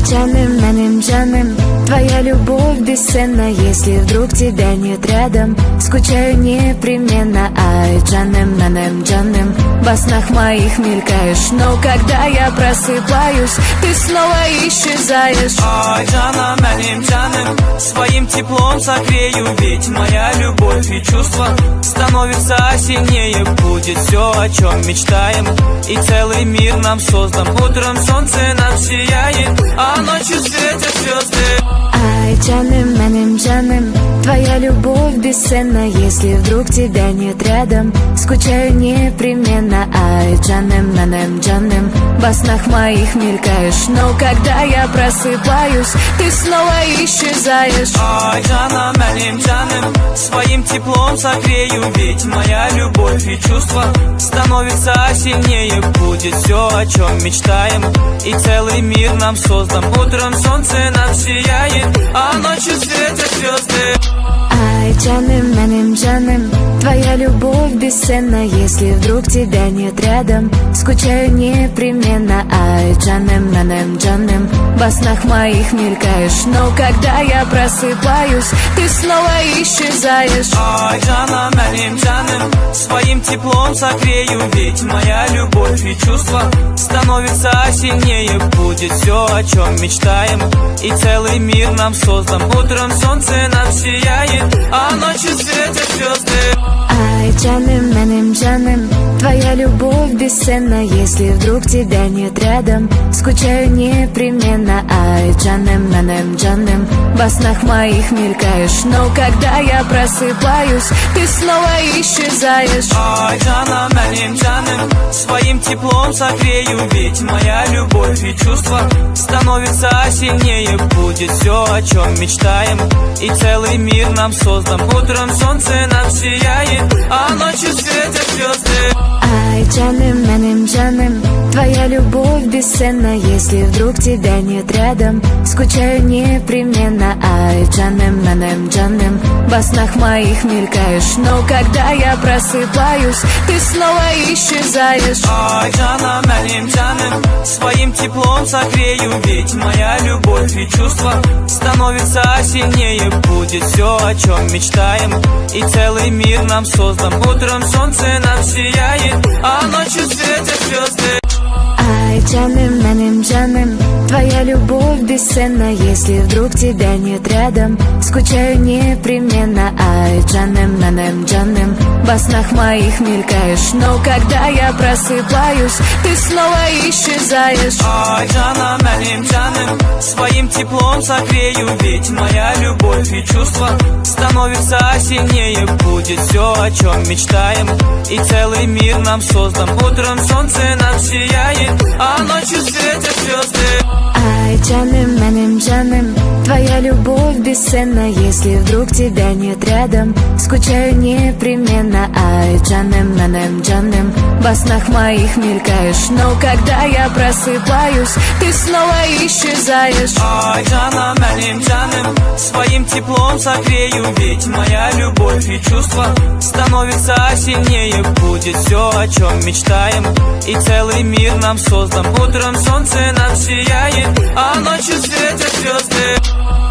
Джаным, моим джаным, твоя любовь бесценна. Если вдруг тебя нет рядом, скучаю непременно. Ай, джаным, моим джаным, во снах моих мелькаешь, но когда я просыпаюсь, ты снова исчезаешь. Ай, джаным, моим джаным, своим теплом согрею, ведь моя любовь и чувства становится сильнее. Будет все, о чем мечтаем, и целый мир нам создан. Утром солнце нам сияет, а ночью светят звезды. Ай, джаным, моим джаным, твоя любовь бесценна. Если вдруг тебя нет рядом, скучаю непременно. Ай, джаным, моим джаным, во снах моих мелькаешь, но когда я просыпаюсь, ты снова исчезаешь. Ай, джаным, моим джаным, своим теплом согрею, ведь моя любовь и чувства становится сильнее. Будет все, о чем мечтаем, и целый мир нам создан. Утром солнце нам сияет, а ночью светят звезды. Ай, джаным, моим джаным, твоя любовь бесценна. Если вдруг тебя нет рядом, скучаю непременно. Ай, джаным, моим джаным, во снах моих мелькаешь, но когда я просыпаюсь, ты снова исчезаешь. Ай, джаным, моим джаным, своим теплом согрею, ведь моя любовь и чувства становится сильнее. Будет все, о чем мечтаем, и целый мир нам создан. Утром солнце нам сияет, а ночью светят звезды. Ай, джаным, моим джаным, твоя любовь бесценна. Если вдруг тебя нет рядом, скучаю непременно. Ай, джаным, моим джаным, во снах моих мелькаешь, но когда я просыпаюсь, ты снова исчезаешь. Ай, джаным, моим джаным, своим теплом согрею, ведь моя любовь и чувства становится сильнее. Будет все, о чем мечтаем, и целый мир нам создан. Утром солнце нам сияет, а ночью светят звезды. Ай, джаным, моим джаным, твоя любовь бесценна. Если вдруг тебя нет рядом, скучаю непременно. Ай, джаным, моим джаным, во снах моих мелькаешь, но когда я просыпаюсь, ты снова исчезаешь. Ай, джаным, моим джаным, своим теплом согрею, ведь моя любовь и чувства становится сильнее. Будет все, о чем мечтаем, и целый мир нам создан. Утром солнце нам сияет, а ночью светят звезды. Ай, джаным, моим джаным, твоя любовь бесценна. Если вдруг тебя нет рядом, скучаю непременно. Ай, джаным, моим джаным, во снах моих мелькаешь, но когда я просыпаюсь, ты снова исчезаешь. Ай, джаным, моим джаным, своим теплом согрею, ведь моя любовь и чувства становится сильнее. Будет все, о чем мечтаем, и целый мир нам создан. Утром солнце нам сияет, а ночью светят звезды. Ай, джаным, моим джаным, твоя любовь бесценна. Если вдруг тебя нет рядом, скучаю непременно. Ай, джаным, моим джаным, во снах моих мелькаешь, но когда я просыпаюсь, ты снова исчезаешь. Ай, джаным, моим джаным, своим теплом согрею, ведь моя любовь и чувства становится сильнее. Будет все, о чем мечтаем, и целый мир нам создан. Утром солнце нам сияет, а ночью светят звезды.